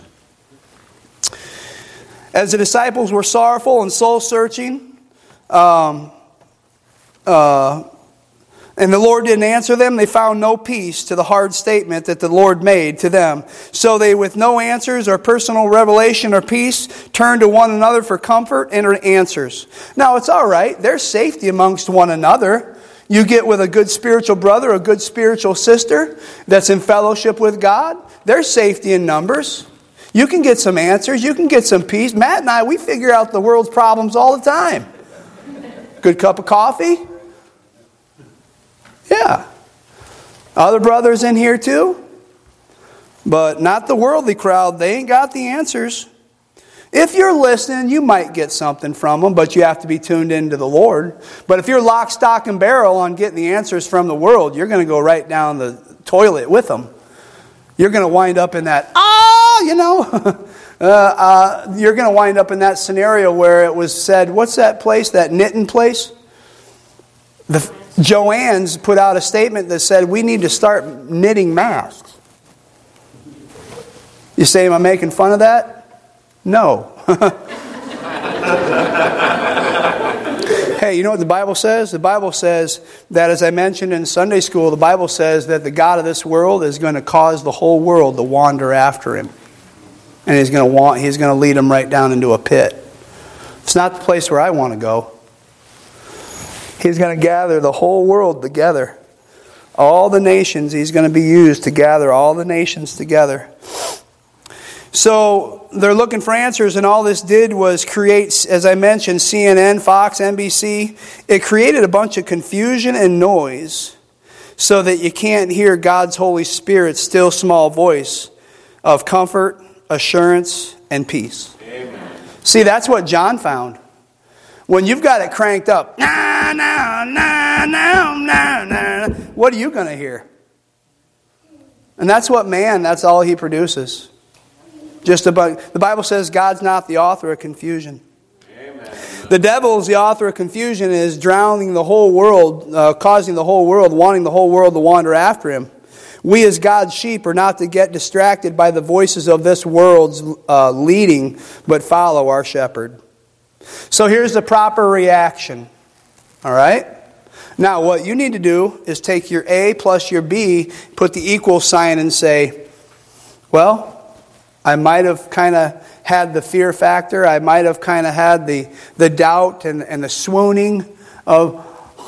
As the disciples were sorrowful and soul-searching, um, uh, And the Lord didn't answer them. They found no peace to the hard statement that the Lord made to them. So they, with no answers or personal revelation or peace, turned to one another for comfort and answers. Now, it's all right. There's safety amongst one another. You get with a good spiritual brother, a good spiritual sister that's in fellowship with God. There's safety in numbers. You can get some answers. You can get some peace. Matt and I, we figure out the world's problems all the time. Good cup of coffee. Yeah. Other brothers in here too. But not the worldly crowd. They ain't got the answers. If you're listening, you might get something from them, but you have to be tuned into the Lord. But if you're lock, stock, and barrel on getting the answers from the world, you're going to go right down the toilet with them. You're going to wind up in that, ah, you know. uh, uh, you're going to wind up in that scenario where it was said, what's that place, that knitting place? The Joann's put out a statement that said, we need to start knitting masks. You say, am I making fun of that? No. Hey, you know what the Bible says? The Bible says that, as I mentioned in Sunday school, the Bible says that the God of this world is going to cause the whole world to wander after him. And he's going to want, he's going to lead them right down into a pit. It's not the place where I want to go. He's going to gather the whole world together. All the nations, he's going to be used to gather all the nations together. So they're looking for answers, and all this did was create, as I mentioned, C N N, Fox, N B C. It created a bunch of confusion and noise so that you can't hear God's Holy Spirit's still small voice of comfort, assurance, and peace. Amen. See, that's what John found. When you've got it cranked up, nah, nah, nah, nah, nah, nah, what are you going to hear? And that's what man, that's all he produces. Just about, the Bible says God's not the author of confusion. Amen. The devil is the author of confusion, is drowning the whole world, uh, causing the whole world, wanting the whole world to wander after him. We as God's sheep are not to get distracted by the voices of this world's uh, leading, but follow our shepherd. So here's the proper reaction. All right? Now what you need to do is take your A plus your B, put the equal sign and say, well, I might have kind of had the fear factor. I might have kind of had the, the doubt and, and the swooning of,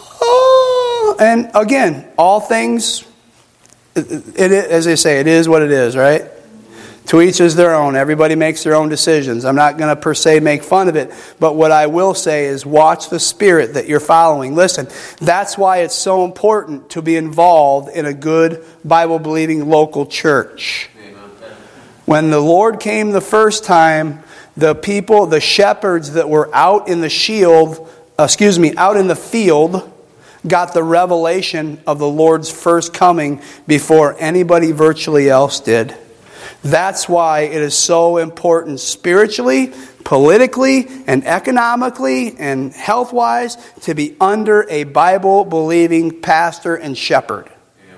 oh, and again, all things, it, it, as they say, it is what it is, right? To each is their own. Everybody makes their own decisions. I'm not going to per se make fun of it, but what I will say is watch the spirit that you're following. Listen, that's why it's so important to be involved in a good Bible-believing local church. When the Lord came the first time, the people, the shepherds that were out in the shield, uh, excuse me, out in the field, got the revelation of the Lord's first coming before anybody virtually else did. That's why it is so important spiritually, politically, and economically, and health-wise to be under a Bible-believing pastor and shepherd.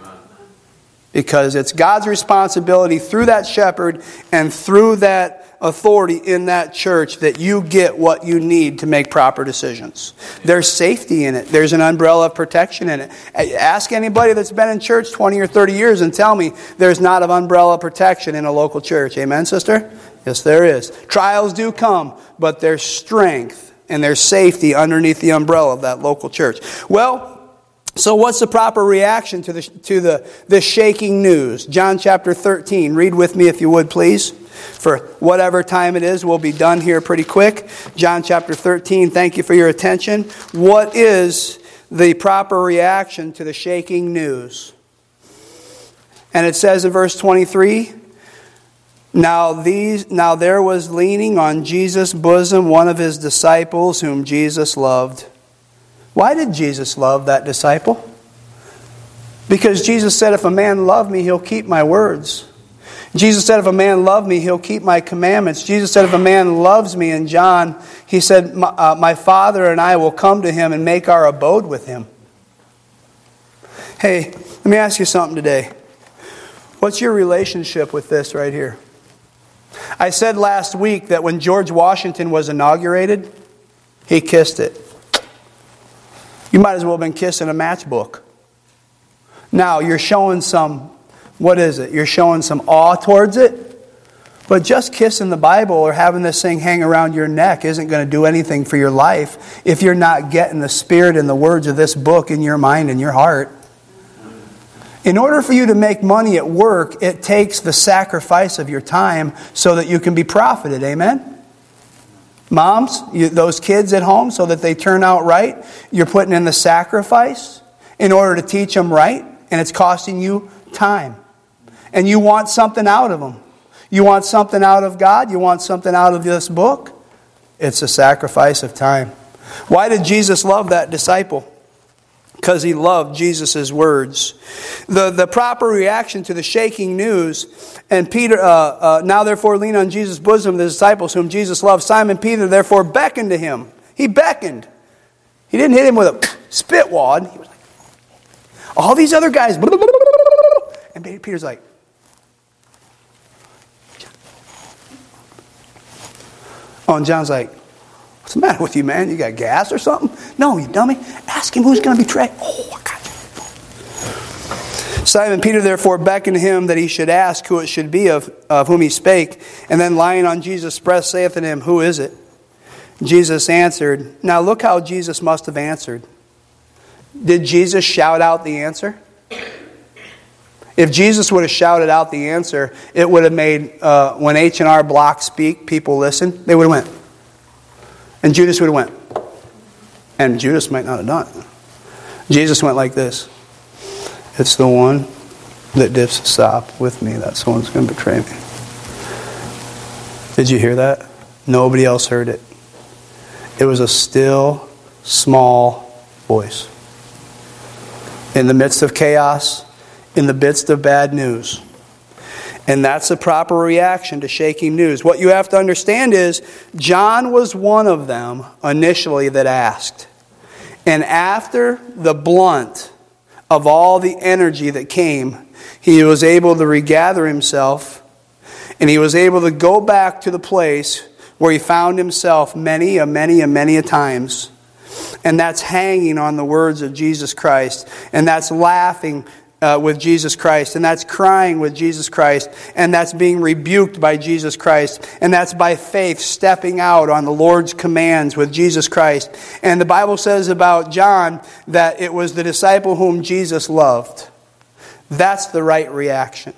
Because it's God's responsibility through that shepherd and through that authority in that church that you get what you need to make proper decisions. There's safety in it. There's an umbrella of protection in it. Ask anybody that's been in church twenty or thirty years and tell me there's not an umbrella of protection in a local church. Amen, sister? Yes, there is. Trials do come, but there's strength and there's safety underneath the umbrella of that local church. Well, so what's the proper reaction to the to the, the shaking news? John chapter thirteen. Read with me if you would, please. For whatever time it is, we'll be done here pretty quick. John chapter thirteen. Thank you for your attention. What is the proper reaction to the shaking news? And it says in verse twenty-three, Now these now there was leaning on Jesus' bosom one of his disciples whom Jesus loved. Why did Jesus love that disciple? Because Jesus said, if a man love me, he'll keep my words. Jesus said, if a man love me, he'll keep my commandments. Jesus said, if a man loves me, in John, he said, my, uh, my Father and I will come to him and make our abode with him. Hey, let me ask you something today. What's your relationship with this right here? I said last week that when George Washington was inaugurated, he kissed it. You might as well have been kissing a matchbook. Now, you're showing some, what is it? You're showing some awe towards it. But just kissing the Bible or having this thing hang around your neck isn't going to do anything for your life if you're not getting the spirit and the words of this book in your mind and your heart. In order for you to make money at work, it takes the sacrifice of your time so that you can be profited. Amen? Moms, you, those kids at home, so that they turn out right, you're putting in the sacrifice in order to teach them right, and it's costing you time. And you want something out of them. You want something out of God? You want something out of this book? It's a sacrifice of time. Why did Jesus love that disciple? Because he loved Jesus' words. The, the proper reaction to the shaking news, and Peter, uh, uh, now therefore lean on Jesus' bosom, the disciples whom Jesus loved. Simon Peter therefore beckoned to him. He beckoned. He didn't hit him with a spit wad. He was like, all these other guys, and Peter's like, oh, and John's like, what's the matter with you, man? You got gas or something? No, you dummy. Ask him who's going to betray. Oh, I got you. Simon Peter therefore beckoned to him that he should ask who it should be of, of whom he spake. And then lying on Jesus' breast saith unto him, who is it? Jesus answered. Now look how Jesus must have answered. Did Jesus shout out the answer? If Jesus would have shouted out the answer, it would have made, uh, when H and R Block speak, people listen, they would have went. And Judas would have went. And Judas might not have done it. Jesus went like this. It's the one that dips the sop with me. That's the one that's going to betray me. Did you hear that? Nobody else heard it. It was a still, small voice. In the midst of chaos, in the midst of bad news. And that's the proper reaction to shaking news. What you have to understand is, John was one of them initially that asked. And after the blunt of all the energy that came, he was able to regather himself, and he was able to go back to the place where he found himself many, a many, a many a times. And that's hanging on the words of Jesus Christ. And that's laughing Uh, with Jesus Christ, and that's crying with Jesus Christ, and that's being rebuked by Jesus Christ, and that's by faith stepping out on the Lord's commands with Jesus Christ. And the Bible says about John that it was the disciple whom Jesus loved. That's the right reaction.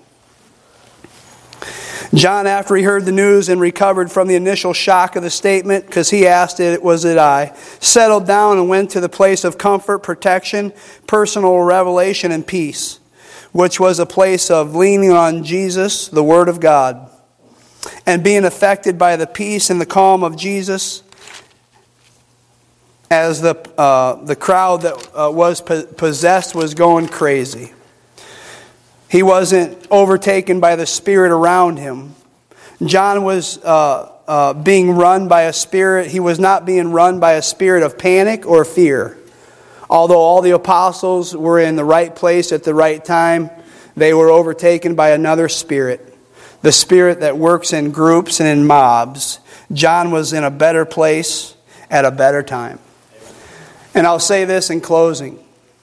John, after he heard the news and recovered from the initial shock of the statement, because he asked it, was it I, settled down and went to the place of comfort, protection, personal revelation, and peace, which was a place of leaning on Jesus, the Word of God, and being affected by the peace and the calm of Jesus as the, uh, the crowd that uh, was possessed was going crazy. He wasn't overtaken by the spirit around him. John was uh, uh, being run by a spirit. He was not being run by a spirit of panic or fear. Although all the apostles were in the right place at the right time, they were overtaken by another spirit. The spirit that works in groups and in mobs. John was in a better place at a better time. And I'll say this in closing.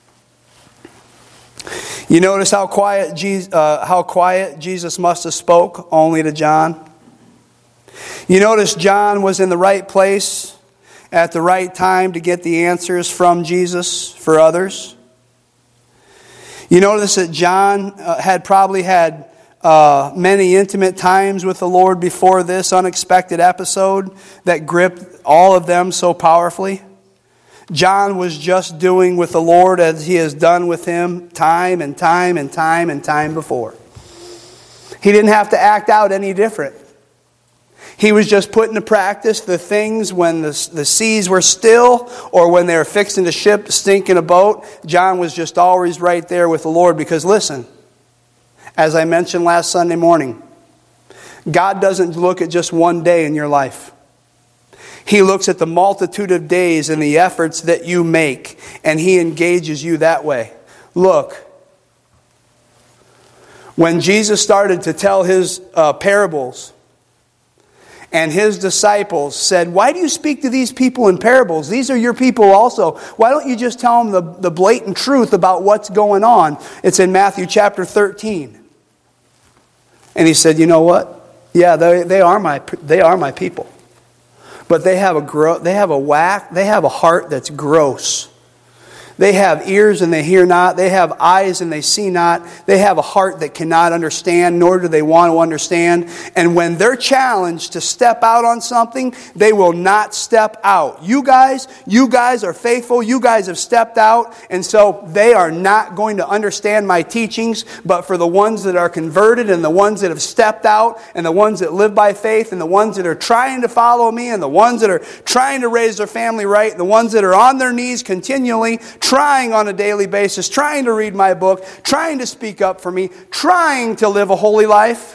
You notice how quiet Jesus, uh, how quiet Jesus must have spoke only to John? You notice John was in the right place at the right time to get the answers from Jesus for others? You notice that John uh, had probably had uh, many intimate times with the Lord before this unexpected episode that gripped all of them so powerfully? John was just doing with the Lord as he has done with him time and time and time and time before. He didn't have to act out any different. He was just putting to practice the things when the, the seas were still or when they were fixing the ship to stink in a boat. John was just always right there with the Lord because listen, as I mentioned last Sunday morning, God doesn't look at just one day in your life. He looks at the multitude of days and the efforts that you make, and He engages you that way. Look, when Jesus started to tell His uh, parables, And his disciples said, why do you speak to these people in parables? These are your people also. Why don't you just tell them the, the blatant truth about what's going on? It's in Matthew chapter thirteen. And he said, you know what? Yeah, they, they are my they are my people. But they have a gro- they have a whack, they have a heart that's gross. They have ears and they hear not. They have eyes and they see not. They have a heart that cannot understand, nor do they want to understand. And when they're challenged to step out on something, they will not step out. You guys, you guys are faithful. You guys have stepped out. And so they are not going to understand my teachings. But for the ones that are converted and the ones that have stepped out and the ones that live by faith and the ones that are trying to follow me and the ones that are trying to raise their family right and the ones that are on their knees continually, trying on a daily basis, trying to read my book, trying to speak up for me, trying to live a holy life,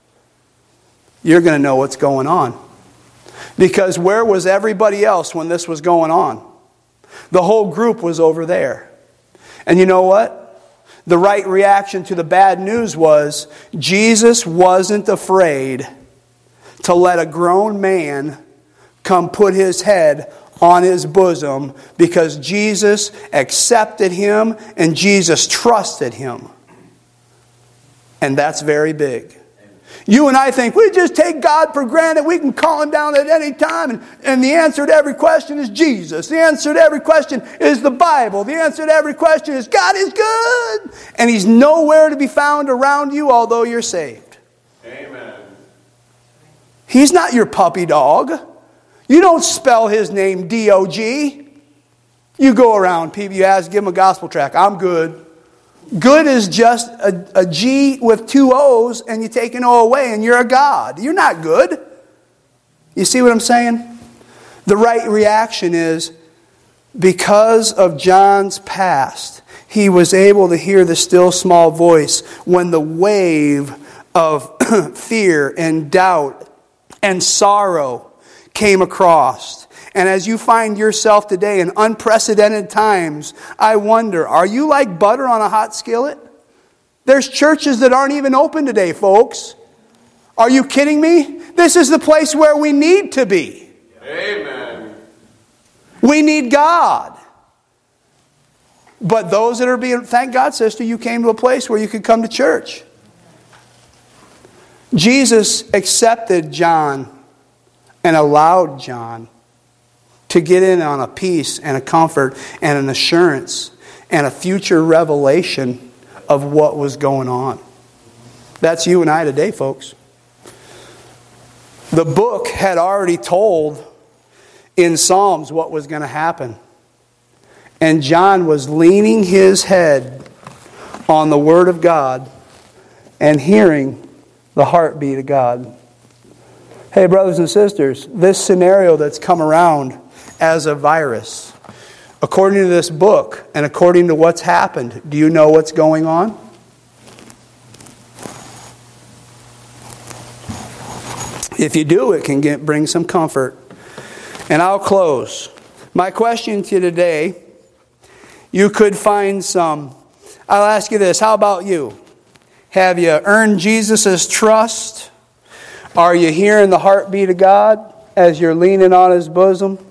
you're going to know what's going on. Because where was everybody else when this was going on? The whole group was over there. And you know what? The right reaction to the bad news was Jesus wasn't afraid to let a grown man come put his head on his bosom, because Jesus accepted him and Jesus trusted him. And that's very big. You and I think we just take God for granted. We can call him down at any time. And, and the answer to every question is Jesus. The answer to every question is the Bible. The answer to every question is God is good. And he's nowhere to be found around you, although you're saved. Amen. He's not your puppy dog. You don't spell his name D O G. You go around, people, you ask, give him a gospel tract. I'm good. Good is just a, a G with two O's and you take an O away and you're a God. You're not good. You see what I'm saying? The right reaction is, because of John's past, he was able to hear the still small voice when the wave of fear and doubt and sorrow came across. And as you find yourself today in unprecedented times, I wonder, are you like butter on a hot skillet? There's churches that aren't even open today, folks. Are you kidding me? This is the place where we need to be. Amen. We need God. But those that are being, thank God, sister, you came to a place where you could come to church. Jesus accepted John and allowed John to get in on a peace and a comfort and an assurance and a future revelation of what was going on. That's you and I today, folks. The book had already told in Psalms what was going to happen. And John was leaning his head on the Word of God and hearing the heartbeat of God. Hey, brothers and sisters, this scenario that's come around as a virus, according to this book and according to what's happened, do you know what's going on? If you do, it can get, bring some comfort. And I'll close. My question to you today, you could find some. I'll ask you this. How about you? Have you earned Jesus' trust? Are you hearing the heartbeat of God as you're leaning on his bosom?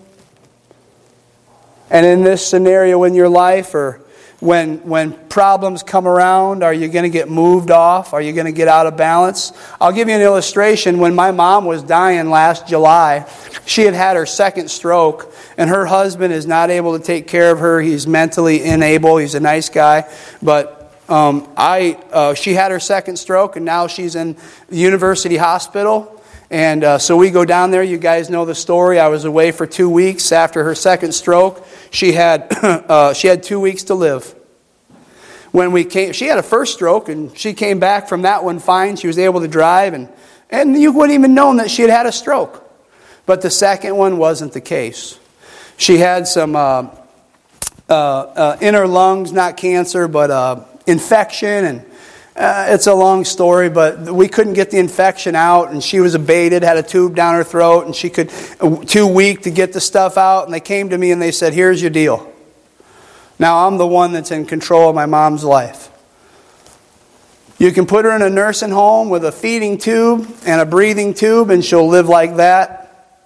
And in this scenario in your life, or when when problems come around, are you going to get moved off? Are you going to get out of balance? I'll give you an illustration. When my mom was dying last July, she had had her second stroke, and her husband is not able to take care of her. He's mentally unable. He's a nice guy, but um, I uh, she had her second stroke, and now she's in the University Hospital. And uh, so we go down there. You guys know the story. I was away for two weeks after her second stroke. She had uh, she had two weeks to live. When we came, she had a first stroke, and she came back from that one fine. She was able to drive, and and you wouldn't even known that she had had a stroke. But the second one wasn't the case. She had some uh, uh, uh, in her lungs, not cancer, but uh, infection, and Uh, it's a long story, but we couldn't get the infection out, and she was abated, had a tube down her throat, and she could too weak to get the stuff out. And they came to me and they said, "Here's your deal." Now I'm the one that's in control of my mom's life. You can put her in a nursing home with a feeding tube and a breathing tube, and she'll live like that.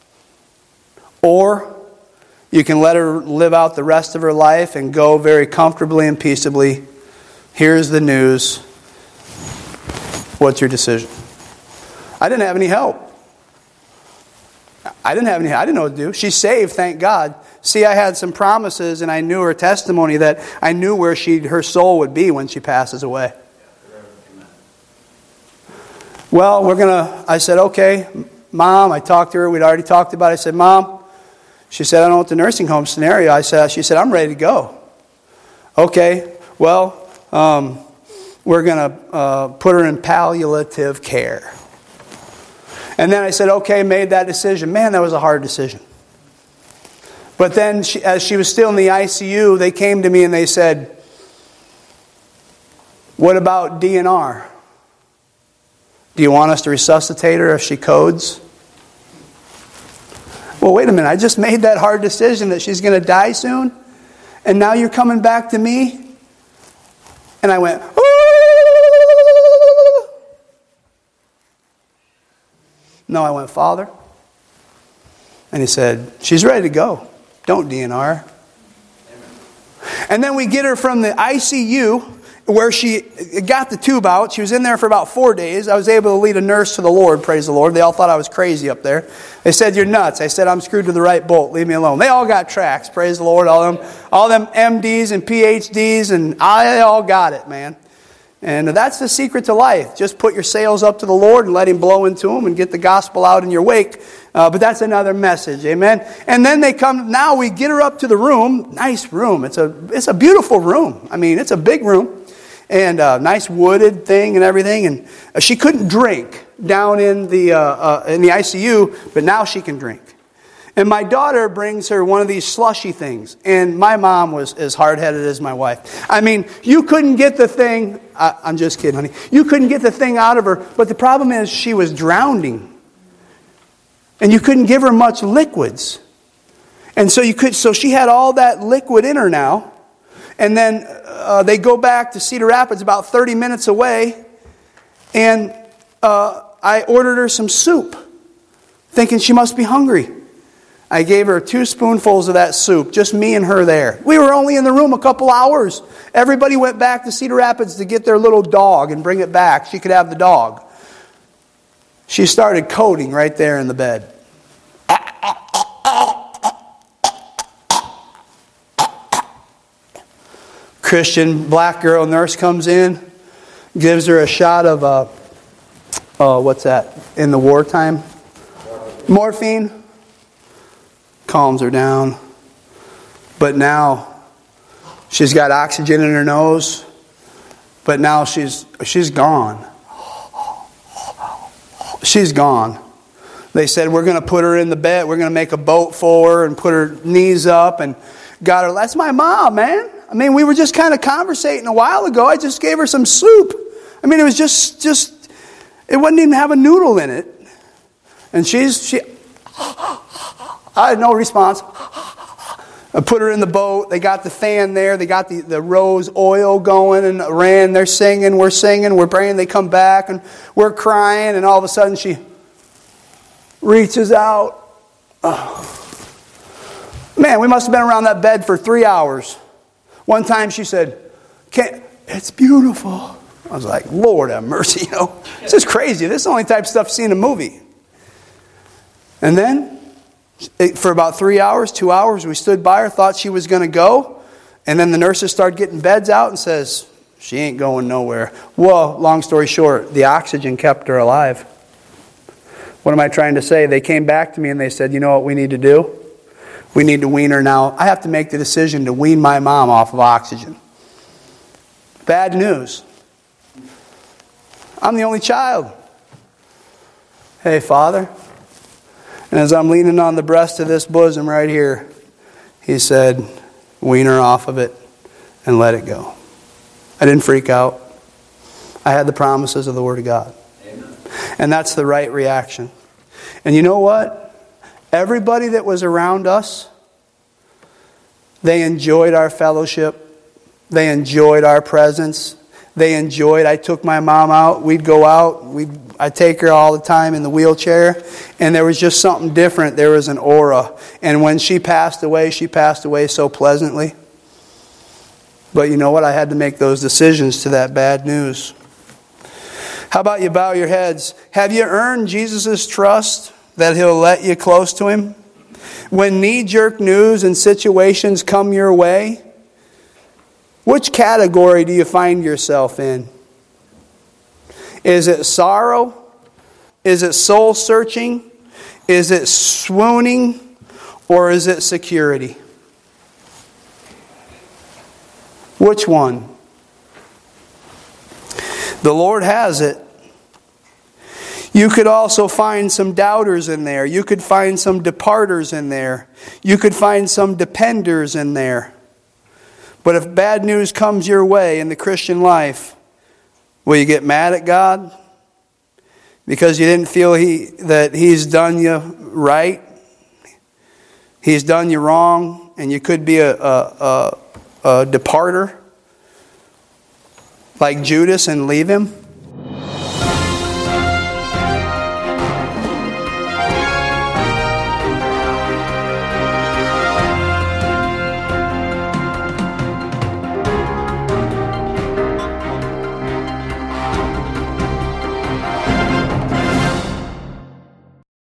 Or you can let her live out the rest of her life and go very comfortably and peaceably. Here's the news. What's your decision? I didn't have any help. I didn't have any. I didn't know what to do. She's saved, thank God. See, I had some promises, and I knew her testimony that I knew where she, her soul would be when she passes away. Well, we're gonna. I said, okay, Mom. I talked to her. We'd already talked about it. I said, Mom. She said, I don't know what the nursing home scenario. I said, she said, I'm ready to go. Okay. Well, um, we're gonna uh, put her in palliative care. And then I said, okay, made that decision. Man, that was a hard decision. But then, she, as she was still in the I C U, they came to me and they said, what about D N R? Do you want us to resuscitate her if she codes? Well, wait a minute. I just made that hard decision that she's going to die soon. And now you're coming back to me? And I went, ooh! No, I went, Father. And he said, she's ready to go. Don't D N R. And then we get her from the I C U where she got the tube out. She was in there for about four days. I was able to lead a nurse to the Lord, praise the Lord. They all thought I was crazy up there. They said, you're nuts. I said, I'm screwed to the right bolt. Leave me alone. They all got tracks, praise the Lord. All them, all them M Ds and P H Ds, and I all got it, man. And that's the secret to life. Just put your sails up to the Lord and let Him blow into them and get the gospel out in your wake. Uh, but that's another message, amen. And then they come, now we get her up to the room. Nice room. It's a, it's a beautiful room. I mean, it's a big room. And a nice wooded thing and everything. And she couldn't drink down in the uh, uh, in the I C U, but now she can drink. And my daughter brings her one of these slushy things. And my mom was as hard-headed as my wife. I mean, you couldn't get the thing. I, I'm just kidding, honey. You couldn't get the thing out of her. But the problem is she was drowning. And you couldn't give her much liquids. And so you could. So she had all that liquid in her now. And then uh, they go back to Cedar Rapids, about thirty minutes away. And uh, I ordered her some soup, thinking she must be hungry. I gave her two spoonfuls of that soup, just me and her there. We were only in the room a couple hours. Everybody went back to Cedar Rapids to get their little dog and bring it back. She could have the dog. She started coding right there in the bed. Christian black girl nurse comes in, gives her a shot of, uh, uh, what's that, in the wartime? Morphine. Calms her down. But now she's got oxygen in her nose, but now she's she's gone. She's gone. They said, we're going to put her in the bed, we're going to make a boat for her and put her knees up and got her. That's my mom, man. I mean, we were just kind of conversating a while ago. I just gave her some soup. I mean, it was just, just it wouldn't even have a noodle in it. And she's, she, I had no response. I put her in the boat. They got the fan there. They got the, the rose oil going and ran. They're singing. We're singing. We're praying. They come back and we're crying. And all of a sudden she reaches out. Oh. Man, we must have been around that bed for three hours. One time she said, "Can't, it's beautiful." I was like, Lord have mercy, you know. This is crazy. This is the only type of stuff seen in a movie. And then, for about three hours, two hours, we stood by her, thought she was going to go. And then the nurses started getting beds out and says, she ain't going nowhere. Well, long story short, the oxygen kept her alive. What am I trying to say? They came back to me and they said, you know what we need to do? We need to wean her now. I have to make the decision to wean my mom off of oxygen. Bad news. I'm the only child. Hey, Father. And as I'm leaning on the breast of this bosom right here, He said, wean her off of it and let it go. I didn't freak out. I had the promises of the Word of God. Amen. And that's the right reaction. And you know what? Everybody that was around us, they enjoyed our fellowship. They enjoyed our presence. they enjoyed. I took my mom out. We'd go out. We'd, I'd take her all the time in the wheelchair. And there was just something different. There was an aura. And when she passed away, she passed away so pleasantly. But you know what? I had to make those decisions to that bad news. How about you bow your heads? Have you earned Jesus' trust that He'll let you close to Him? When knee-jerk news and situations come your way, which category do you find yourself in? Is it sorrow? Is it soul-searching? Is it swooning? Or is it security? Which one? The Lord has it. You could also find some doubters in there. You could find some departers in there. You could find some dependers in there. But if bad news comes your way in the Christian life, will you get mad at God? Because you didn't feel he, that He's done you right? He's done you wrong, and you could be a, a, a, a departer like Judas and leave Him?